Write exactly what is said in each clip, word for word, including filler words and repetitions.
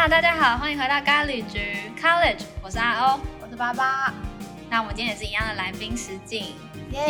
大家好，欢迎回到咖喱局 College， 我是阿欧， 我是八八。 那我们今天也是一样的来宾实境， 耶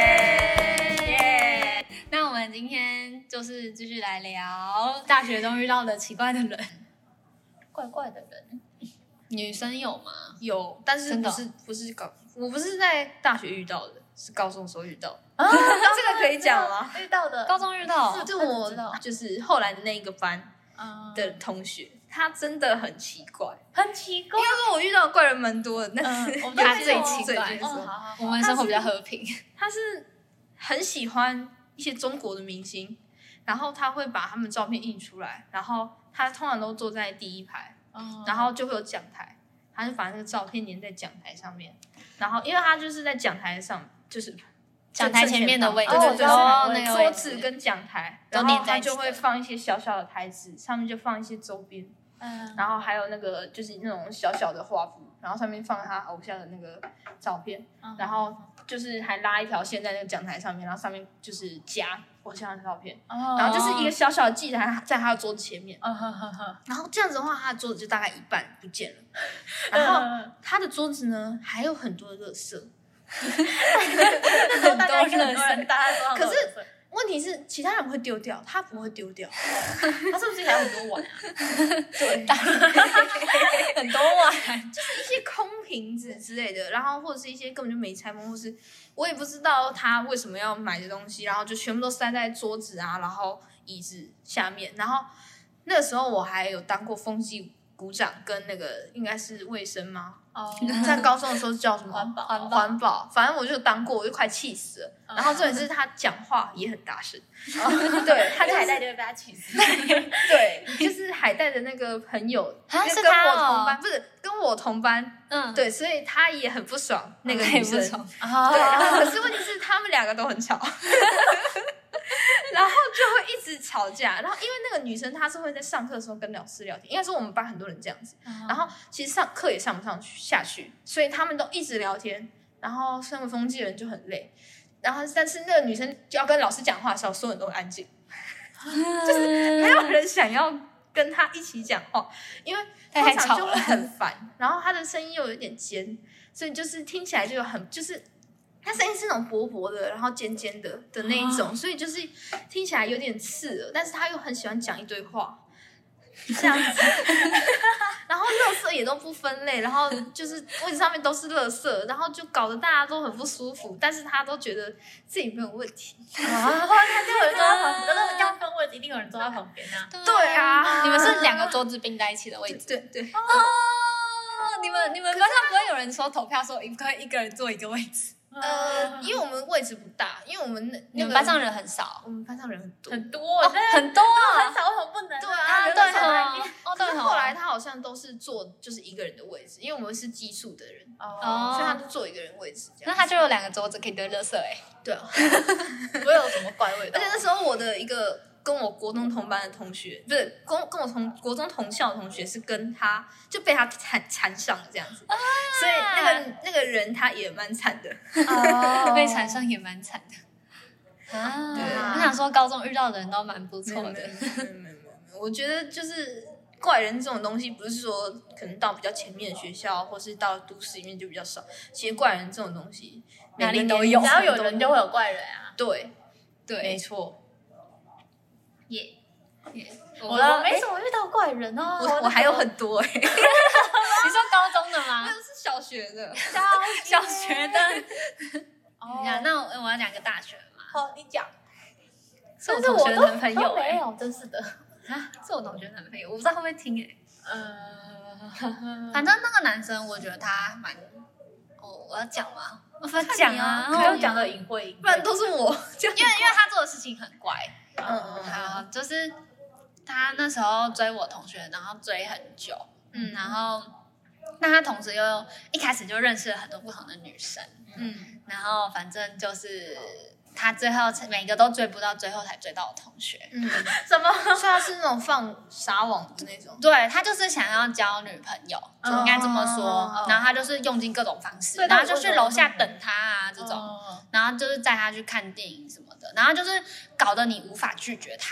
耶！那我们今天就是继续来聊大学中遇到的奇怪的人， 怪怪的人， 女生有吗？ 有，但是不是、哦、不是高，我不是在大学遇到的，是高中的时候遇到的。啊，这个可以讲吗？ 遇到的， 高中遇到， 是就我就是后来的那一个班的同学。嗯，他真的很奇怪， 很奇怪。 应该说我遇到的怪人蛮多的，但是、 嗯、他最奇怪。 嗯、好好好我们生活比较和平。 他是很喜欢一些中国的明星，然后他会把他们照片印出来，然后他通常都坐在第一排，嗯、然后就会有讲台，他就把那个照片粘在讲台上面，然后因为他就是在讲台上，就是讲台前面的位置， 对对对， 哦，那个桌子跟讲台，然后他就会放一些小小的台子，上面就放一些周边。嗯，然后还有那个就是那种小小的画布，然后上面放他偶像的那个照片，嗯、然后就是还拉一条线在那个讲台上面，然后上面就是夹偶像的照片，哦、然后就是一个小小的祭坛在他的桌子前面，哦、然后这样子的话，他的桌子就大概一半不见了，然后他的桌子呢还有很多的垃圾， 很多垃圾，大家都可是。问题是其他人会丢掉，他不会丢掉。 他是不是还有很多碗啊？ 对， 很多碗， 就是一些空瓶子之类的，然后或者是一些根本就没拆封，或是我也不知道他为什么要买的东西，然后就全部都塞在桌子啊，然后椅子下面。然后那个时候我还有当过风纪股长跟那个应该是卫生吗？哦，在高中的时候叫什么环保？ 环保，环保，反正我就当过，我就快气死了。然后重点是他讲话也很大声，对，他海带就会被他气死。 对，就是海带的那个朋友， 他是跟我同班，不是跟我同班，嗯，对，所以他也很不爽那个女生，对，然后可是问题是他们两个都很吵。然后就会一直吵架，然后因为那个女生她是会在上课的时候跟老师聊天，应该说我们班很多人这样子，嗯、然后其实上课也上不上去下去，所以他们都一直聊天，然后身为风纪人就很累，然后但是那个女生就要跟老师讲话的时候，所有人都很安静，就是没有人想要跟她一起讲话，因为通常就会很烦，然后她的声音又有点尖，所以就是听起来就有很就是。他声音是那种薄薄的，然后尖尖的的那一种，哦、所以就是听起来有点刺耳，但是他又很喜欢讲一堆话，这样子。然后垃圾也都不分类，然后就是位置上面都是垃圾，然后就搞得大家都很不舒服，但是他都觉得自己没有问题。 啊，他就有人坐在旁边，但是要分位置，一定有人坐在旁边啊。 对啊， 你们是两个桌子并在一起的位置。 对对。 哦，你们你们班上不会有人说投票说一个一个人坐一个位置？ 呃，因为我们位置不大，因为我们那你们班上人很少， 我们班上人很多很多、 哦、很多啊， 很少为什么不能？ 对啊， 对哦， 哦对。后来他好像都是坐就是一个人的位置，因为我们是奇数的人哦，所以他都坐一个人位置这样。 那他就有两个桌子可以堆垃圾哎。 对啊， 不会有什么怪味道。 而且那时候我的一个跟我国中同班的同学，不是跟跟我同国中同校的同学，是跟他就被他缠缠上了这样子，啊、所以那个那个人他也蛮惨的， 哦，被缠上也蛮惨的啊。对，我想说高中遇到的人都蛮不错的， 没有没有没有没有，我觉得就是怪人这种东西，不是说可能到比较前面的学校，或是到都市里面就比较少。其实怪人这种东西哪里都有， 只要有人就会有怪人啊。 对对， 没错。 耶、 yeah, yeah, 我我没怎么遇到怪人哦， 我我还有很多哎、欸。 你说高中的吗？ 那是小学的， 小小学的。哦，那我我要讲个大学嘛。 好，你讲。 是我同学的男朋友哎、欸，没有，真是的啊，是我同学的男朋友，我不知道会不会听哎、欸。呃，反正那个男生，我觉得他蛮……哦，我要讲吗？我要讲啊， 不用讲的隐晦， 不然都是我。 因为因为他做的事情很怪。 嗯嗯， 好，就是他那时候追我同学，然后追很久，嗯，然后那他同时又一开始就认识了很多不同的女生，嗯，然后反正就是他最后每个都追不到，最后才追到我同学， 嗯，什么？所以他是那种放撒网的那种， 对，他就是想要交女朋友，就应该这么说，哦、然后他就是用尽各种方式，然后就去楼下等他啊这种，哦、然后就是载他去看电影什么的，然后就是搞得你无法拒绝他。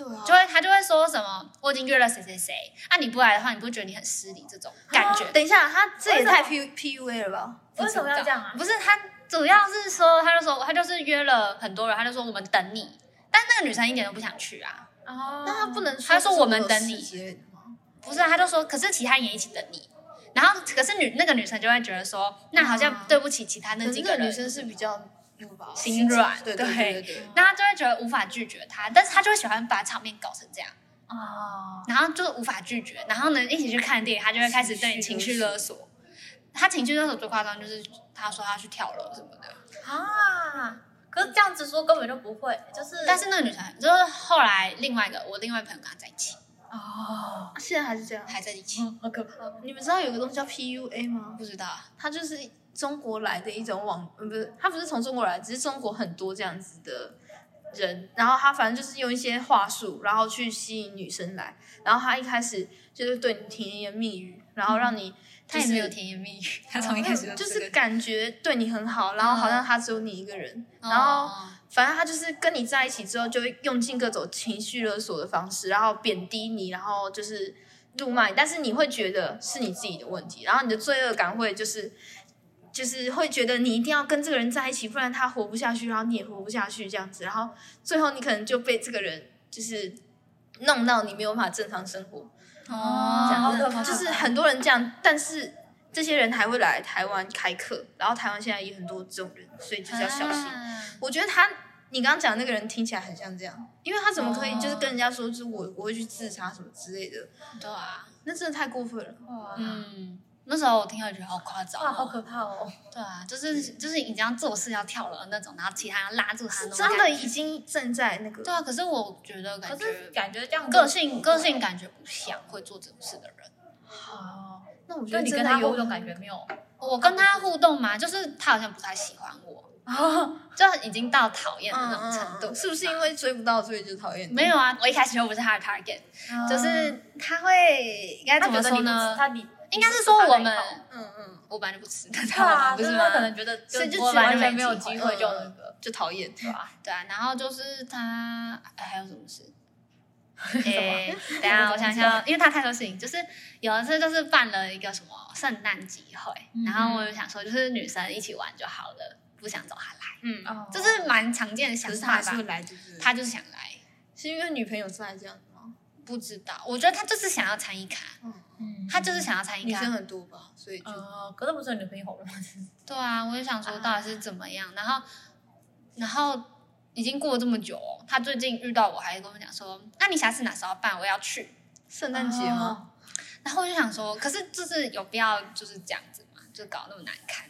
对啊， 就会他就会说什么我已经约了谁谁谁，啊你不来的话，你不会觉得你很失礼这种感觉？ 等一下，他这也太 P P U A 了吧？ 为什么要这样啊？ 不是他主要是说，他就说他就是约了很多人，他就说我们等你，但那个女生一点都不想去啊。 哦， 那他不能他说我们等你之类的吗？ 不是，他就说可是其他人也一起等你。然后，可是女那个女生就会觉得说，那好像对不起其他那几个人。 女生是比较那个吧， 心软， 对对对对。 那她就会觉得无法拒绝他，但是她就会喜欢把场面搞成这样哦， 然后就无法拒绝，然后呢一起去看电影，他就会开始对你情绪勒索。他情绪勒索最夸张就是他说他去跳楼什么的啊。可是这样子说根本就不会，就是。 但是那个女生就是后来另外一个我另外朋友跟他在一起。 哦， 现在还是这样， 还在一起， 好可怕！ 你们知道有个东西叫 P U A 吗？ 不知道， 它就是中国来的一种网，呃，不是，它不是从中国来，只是中国很多这样子的人，然后他反正就是用一些话术，然后去吸引女生来，然后他一开始就是对你甜言蜜语，然后让你、就是、 他也没有甜言蜜语，他从一开始就、 这个、就是感觉对你很好，然后好像他只有你一个人，嗯、然后。反正他就是跟你在一起之后，就会用尽各种情绪勒索的方式，然后贬低你，然后就是辱骂你，但是你会觉得是你自己的问题，然后你的罪恶感会就是就是会觉得你一定要跟这个人在一起，不然他活不下去，然后你也活不下去这样子，然后最后你可能就被这个人就是弄到你没有办法正常生活哦， 这样子就是很多人这样，但是这些人还会来台湾开课，然后台湾现在也很多这种人，所以就是要小心。啊我觉得他，你刚刚讲的那个人听起来很像这样，因为他怎么可以就是跟人家说，就是我我会去自杀什么之类的。 对啊， 那真的太过分了。 哇， 嗯，那时候我听了觉得好夸张、哦， 哇，好可怕哦。 对啊，就是就是你这样做事要跳楼那种，然后其他人拉住他那种， 真的已经正在那个。 对啊，可是我觉得感觉感觉这样个性个性感觉不像会做这种事的人。 好， 那我觉得你跟他互动感觉没有？ 我跟他互动嘛，就是他好像不太喜欢我。哦，就已经到讨厌的那种程度、嗯嗯嗯， 是不是因为追不到所以就讨厌？ 没有啊，我一开始就不是他的 target，、嗯、就是他会应该怎么说呢？ 他你应该是说我们， 嗯嗯， 我本来就不吃， 对啊， 不是吗？可能觉得就就完全没有机会就那个就讨厌， 对吧？ 对啊，然后就是他还有什么事？诶，等一下我想想，因为他太多事情，就是有一次就是办了一个什么圣诞集会，嗯、然后我就想说，就是女生一起玩就好了。不想找他来，嗯，哦、这是蛮常见的想法吧。 可是他是来，就是他就是想来， 是因为女朋友在这样子吗？ 不知道，我觉得他就是想要参与看，嗯，他就是想要参与看。 女生很多吧，所以就， 呃，可是不是女朋友了吗？ 对啊，我就想说到底是怎么样，啊、然后，然后已经过了这么久、哦，他最近遇到我，还跟我讲说，那你下次哪时候办？我要去圣诞节吗？ 哦、然后我就想说，可是就是有必要就是这样子嘛，就搞那么难看。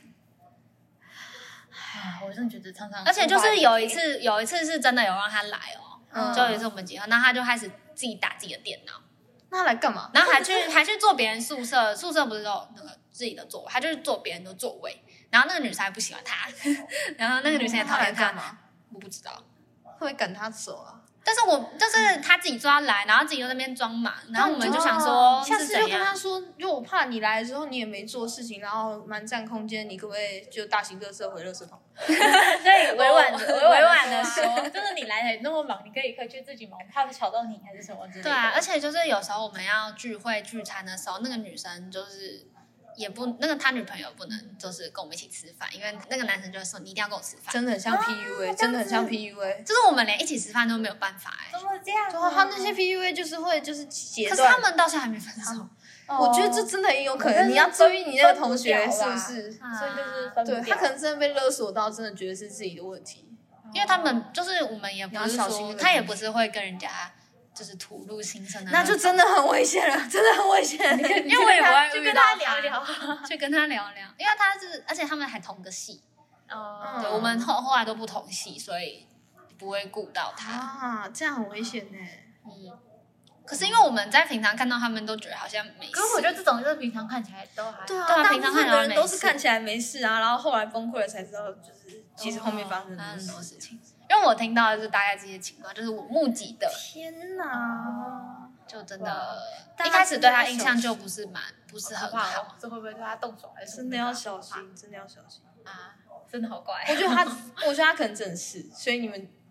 啊，我真的觉得常常， 而且就是有一次，有一次是真的有让他来哦，嗯、就有一次我们结婚，然后他就开始自己打自己的电脑， 那他来干嘛？ 然后还去还去坐别人宿舍，宿舍不是都有那个自己的座位，他就是坐别人的座位，然后那个女生还不喜欢他，然后那个女生也讨厌他， 嘛、 我不知道， 会不会赶他走啊？ 但是我就是他自己说要来，然后自己在那边装忙，然后我们就想说， 下次就跟他说，因为我怕你来的时候你也没做事情，然后蛮占空间，你可不可以就大型垃圾回垃圾桶？ 所以委婉的委婉的说，就是你来的那么忙，你可以可以去自己忙，怕吵到你还是什么之类的。 对啊，而且就是有时候我们要聚会聚餐的时候，那个女生就是。也不，那个他女朋友不能就是跟我们一起吃饭，因为那个男生就会说你一定要跟我吃饭， 真的很像 P U A，、啊、真的很像 P U A， 就是我们连一起吃饭都没有办法哎、 欸，怎么这样、 啊？对啊，他那些 P U A 就是会就是截断， 可是他们到现在还没分手。 哦、我觉得这真的很有可能，你要注意你那个同学是不是？ 啊、所以就是分不对他可能真的被勒索到，真的觉得是自己的问题， 因为他们就是我们也不是说他也不是会跟人家。就是吐露心声的， 那就真的很危险了，真的很危险。 因为我也不会去跟他聊聊， 去跟他聊聊，因为他是，而且他们还同个系，哦，对，我们后后来都不同系，所以不会顾到他啊，这样很危险呢。 嗯，可是因为我们在平常看到他们都觉得好像没事， 可是我觉得这种就是平常看起来都还对啊， 对啊，平常看起来人都是看起来没事啊，然后后来崩溃了才知道，就是其实后面发生了很多事情。因为我听到的是大概这些情况，就是我目击的。 天哪， 就真的，一开始对他印象就不是蛮，不是很好。 这会不会对他动手？还是真的要小心，真的要小心啊！真的好怪。 我觉得他，我觉得他可能真的是，所以你们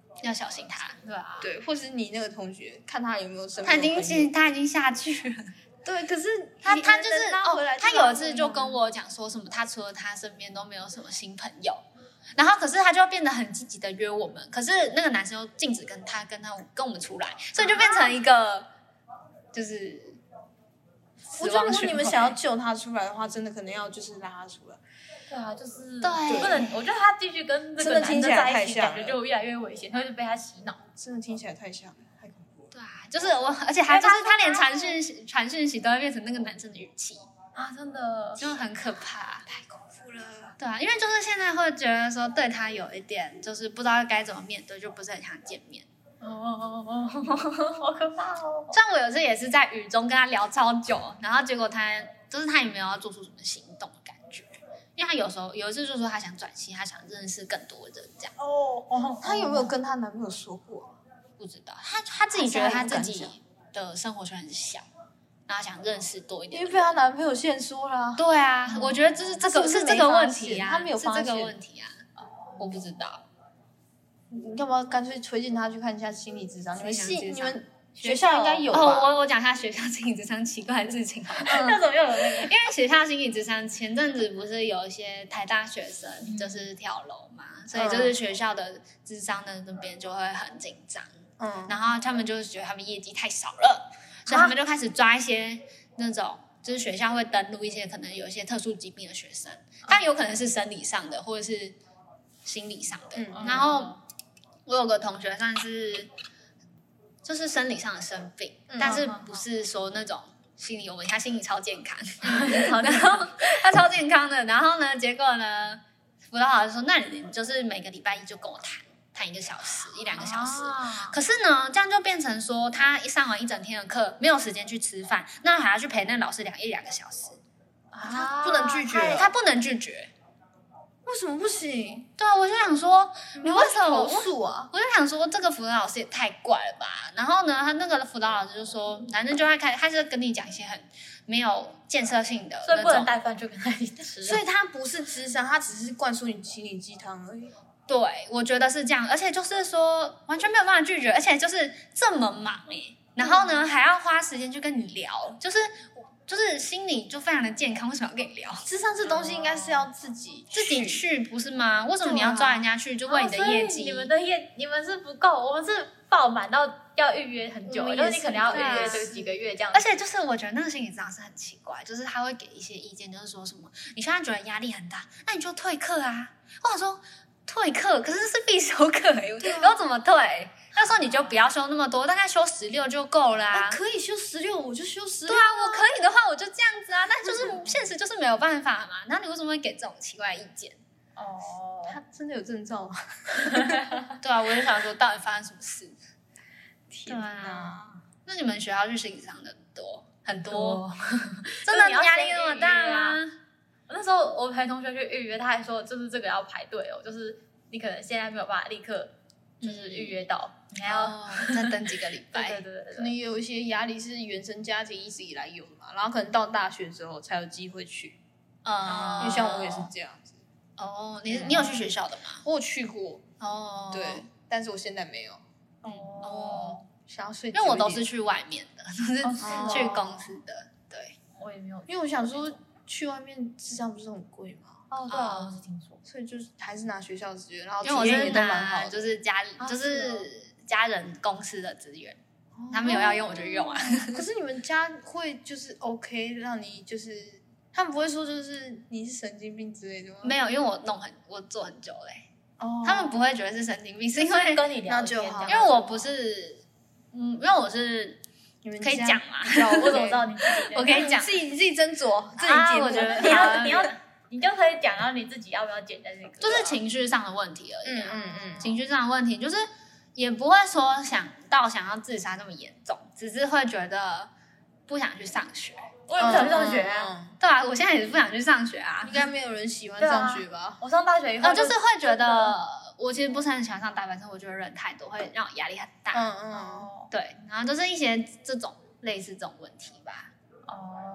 要小心他， 对啊， 对，或是你那个同学，看他有没有身他边已经他已经下去了。 对，可是他他就是哦，他有一次就跟我讲说什么，他除了他身边都没有什么新朋友，然后可是他就变得很积极的约我们，可是那个男生又禁止跟他跟他跟我们出来，所以就变成一个就是。 我觉得如果你们想要救他出来的话，真的可能要就是拉他出来。 对啊，就是对， 不能。我觉得他继续跟这个男生在一起，感觉就越来越危险，他就被他洗脑。 真的听起来太像了，太恐怖了。 对啊，就是我，而且还就是他连传讯传讯息都会变成那个男生的语气啊，真的就很可怕， 太恐怖了。 对啊，因为就是现在会觉得说对他有一点就是不知道该怎么面对，就不是很想见面。 哦哦哦，好可怕哦！ 像我有次也是在雨中跟他聊超久，然后结果他就是他也没有要做出什么行动的感觉，因为他有时候有一次就说他想转系，他想认识更多人这样。 哦哦，他有没有跟他男朋友说过？ 不知道，他他自己觉得他自己的生活圈很小，然后想认识多一点。 因为被他男朋友先说了。 对啊，嗯、我觉得这是这个是这个问题啊， 他没有发现是这个问题啊，我不知道。 你要不要干脆推荐他去看一下心理咨商？你们系你们学校应该有吧？ 哦，我我讲一下学校心理咨商奇怪的事情。 那怎么又有那个？ 因为学校心理咨商前阵子不是有一些台大学生就是跳楼嘛，嗯、所以就是学校的咨商的那边就会很紧张。嗯，然后他们就是觉得他们业绩太少了，所以他们就开始抓一些那种。就是学校会登录一些可能有一些特殊疾病的学生，他有可能是生理上的或者是心理上的。嗯、然后我有个同学算是就是生理上的生病，嗯、但是不是说那种心理有问题，他心理超健康，然后他超健康的。然后呢，结果呢，辅导老师说，那你就是每个礼拜一就跟我谈。谈一个小时，一两个小时，啊、可是呢，这样就变成说，他一上完一整天的课，没有时间去吃饭，那还要去陪那老师两一两个小时， 啊，不能拒绝， 他不能拒绝， 为什么不行？ 对啊，我就想说，你为什么投诉啊？ 我就想说，这个辅导老师也太怪了吧。然后呢，他那个辅导老师就说，男生就会开，他就跟你讲一些很没有建设性的， 所以不能带饭就跟他一起吃。 所以他不是智商，他只是灌输你心灵鸡汤而已。 对，我觉得是这样，而且就是说完全没有办法拒绝，而且就是这么忙哎，然后呢、嗯、还要花时间去跟你聊，就是就是心理就非常的健康，为什么要跟你聊？ 智商这东西应该是要自己自己去，不是吗？为什么你要抓人家去？就为你的业绩、 哦？你们的业你们是不够，我们是爆满到要预约很久，就是你可能要预约这几个月这样。 而且就是我觉得那个心理咨询师很奇怪，就是他会给一些意见，就是说什么你现在觉得压力很大，那你就退课啊，或者说。退课，可是是必修课哎、欸，然后怎么退？那时候你就不要修那么多，大概修十六就够啦、啊。 可以修十六，我就修十六。 对啊，我可以的话，我就这样子啊。但就是现实就是没有办法嘛。然后你为什么会给这种奇怪的意见？ 哦，他真的有证照吗？ 对啊，我就想说，到底发生什么事？ 天哪！ 那你们学校去心理上的多很多，真的压力那么大吗？ 那时候我陪同学去预约，他还说就是这个要排队哦，就是你可能现在没有办法立刻就是预约到，嗯、你还要、 哦、再等几个礼拜。 对对 对, 对， 可能也有一些压力是原生家庭一直以来有的嘛，然后可能到大学之后才有机会去。嗯，因为像我也是这样子。 哦，你你有去学校的吗？ 我有去过。 哦， 对，但是我现在没有。 哦哦， 想要睡， 因为我都是去外面的，都是去公司的。对， 我也没有， 因为我想说。去外面智商不是很贵吗？ 哦，对啊，我是听说， 所以就是还是拿学校资源，然后因为我也都蛮好， 就是家里、啊、就是家人公司的资源，哦、他们有要用我就用啊。 可是你们家会就是 OK 让你就是，他们不会说就是你是神经病之类的吗？ 没有，因为我弄很我做很久嘞、欸，哦，他们不会觉得是神经病，是因为跟你聊天， 因为我不是，嗯，因为我是。你们可以讲嘛？ 我怎么知道你自己？ 我可以讲， 自己你自己斟酌，自己解。我觉得你要你要你就可以讲，然后你自己要不要剪在这个？ 就是情绪上的问题而已。 嗯嗯嗯， 情绪上的问题就是也不会说想到想要自杀那么严重，只是会觉得不想去上学。 我也不想去上学啊。 对啊，我现在也是不想去上学啊。 应该没有人喜欢上学吧？ 我上大学以后， 就是会觉得。我其实不是很喜欢上大班生，我觉得人太多会让我压力很大。 嗯嗯， 对，然后就是一些这种类似这种问题吧。 哦，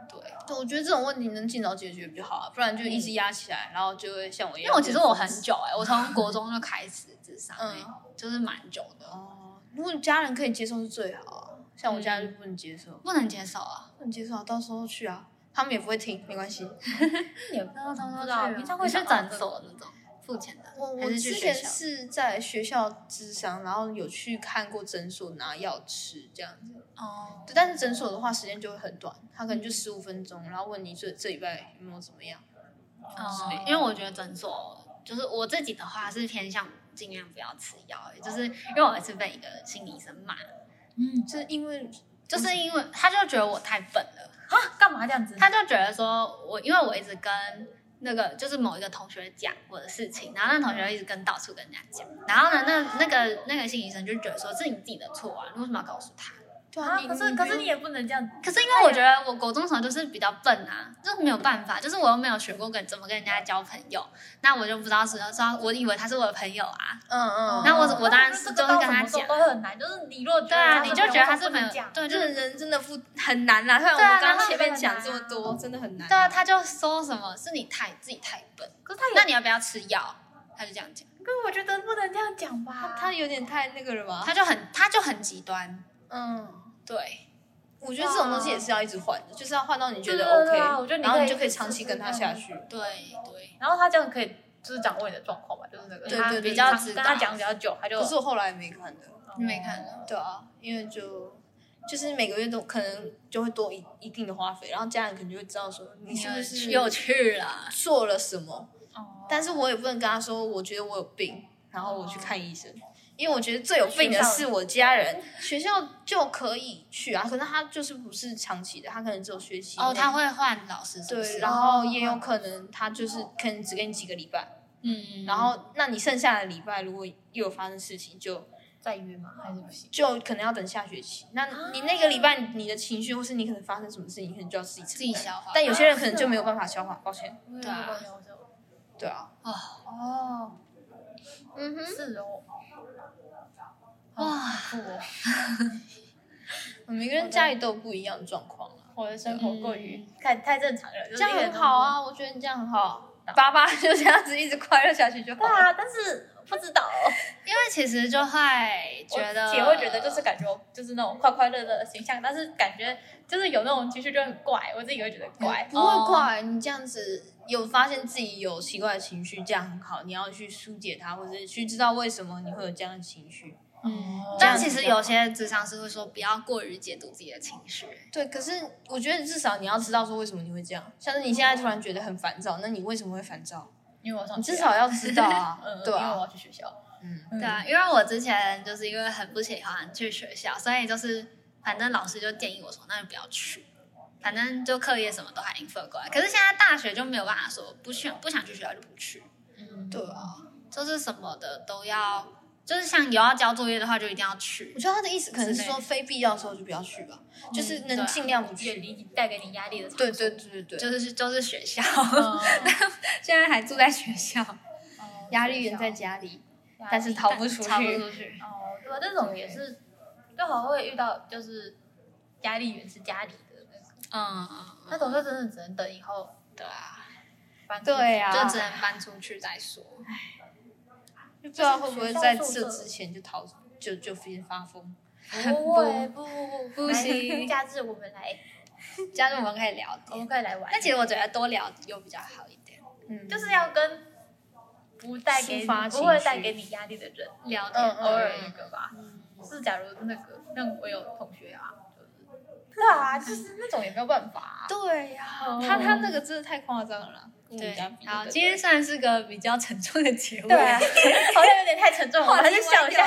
对， 对，我觉得这种问题能尽早解决比较好啊，不然就一直压起来，然后就会像我一样。 因为我其实我很久哎、欸，我从国中就开始智商、欸，嗯，就是蛮久的。 哦，如果家人可以接受是最好啊，像我家就不能接受， 嗯、不能接受啊， 不能接受啊，到时候去啊，他们也不会听，没关系。 也不知道他们知道，平常会去诊所那种。付钱的， 我我之前是在学校諮商，然后有去看过诊所拿药吃这样子。哦，对，但是诊所的话时间就会很短，他可能就十五分钟，然后问你这这礼拜有没有怎么样。 哦，因为我觉得诊所就是我自己的话是偏向尽量不要吃药，就是因为我也是被一个心理医生骂， 嗯，是因为就是因为他就觉得我太笨了啊，干嘛这样子？ 他就觉得说我因为我一直跟。那个就是某一个同学讲我的事情，然后那同学一直跟到处跟人家讲，然后呢，那那个那个心理医生就觉得说是你自己的错啊，你为什么要告诉他？ 对啊，可是可是你也不能这样。 可是因为我觉得我国中时候就是比较笨啊，就没有办法，就是我又没有学过跟怎么跟人家交朋友，那我就不知道是说，我以为他是我的朋友啊。嗯嗯。那我我当然是就是跟他讲， 都很难，就是你若对啊，你就觉得他是朋友，对， 就是人真的不很难啦。像我们刚刚前面讲这么多，真的很难。 对啊，他就说什么是你太自己太笨，可是他那你要不要吃药？他就这样讲。 可是我觉得不能这样讲吧， 他他有点太那个了吧？ 他就很他就很极端。嗯，对。 我觉得这种东西也是要一直换的，就是要换到你觉得 OK， 我觉得然后你就可以长期跟他下去。 对对， 然后他这样可以就是掌握你的状况吧，就是那个对对比较跟他讲比较久，他就。 可是我后来没看的， 你没看的？ 对啊，因为就就是每个月都可能就会多一一定的花费，然后家人可能就会知道说你是不是又去了做了什么。哦。但是我也不能跟他说，我觉得我有病，然后我去看医生。因为我觉得最有病的是我家人，学校就可以去啊，可是他就是不是长期的，他可能只有学期。 哦，他会换老师是不是？ 对，然后也有可能他就是可能只给你几个礼拜，嗯，然后那你剩下的礼拜如果又有发生事情，就再约吗？还是不行？ 就可能要等下学期。那你那个礼拜你的情绪或是你可能发生什么事情，你可能就要自己自己消化。 但有些人可能就没有办法消化，抱歉。 对啊， 对啊。 哦哦，嗯哼，是哦。 哇，每个人家里都有不一样的状况啊。 我的生活过于太太正常了， 这样很好啊，我觉得你这样很好。爸爸就这样子一直快乐下去就好。 对啊，但是不知道， 因为其实就会觉得， 也会觉得就是感觉就是那种快快乐乐的形象，但是感觉就是有那种情绪就很怪，我自己会觉得怪。 不会怪，你这样子有发现自己有奇怪的情绪，这样很好，你要去疏解它，或者去知道为什么你会有这样的情绪。 嗯，但其实有些咨商师会说不要过于解读自己的情绪。 对，可是我觉得至少你要知道说为什么你会这样。像是你现在突然觉得很烦躁，那你为什么会烦躁？ 因为我上你至少要知道啊，对啊， 因为我要去学校。 嗯，对啊，因为我之前就是因为很不喜欢去学校，所以就是反正老师就建议我说，那就不要去，反正就课业什么都还 infer 过来。可是现在大学就没有办法说不去不想去学校就不去。 嗯，对啊， 就是什么的都要。就是像有要交作业的话，就一定要去。 我觉得他的意思可能是说，非必要的时候就不要去吧，嗯、就是能尽量不去。 远离带给你压力的场所。 对对对对对， 就是就是学校。嗯、现在还住在学校， 哦、压力源在家里，但是逃不出去。 逃不出去。 哦，对吧？这种也是，就好会遇到，就是压力源是家里的那个。嗯嗯。那种就真的只能等以后。 对啊。 搬对啊。 就只能搬出去再说。 不知道会不会在这之前就逃，就就先发疯？ 不会，不不不不行。 假日我们来， 假日我们可以聊天， 我们可以来玩。 但其实我觉得多聊又比较好一点， 嗯，就是要跟不带给不会带给你压力的人聊天，偶尔那个吧。是假如那个，像我有同学啊，就是对啊，就是那种也没有办法。 对呀，他他那个真的太夸张了。 对，好，今天算是个比较沉重的节目， 对啊，好像有点太沉重了，我还是笑一下。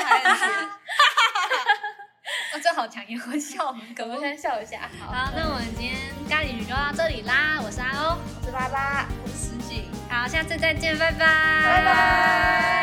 我这好强颜欢笑， 我们先笑一下。 好，那我们今天咖喱鱼就到这里啦，我是阿欧， 我是巴巴， 我是十几， 好，下次再见，拜拜， 拜拜。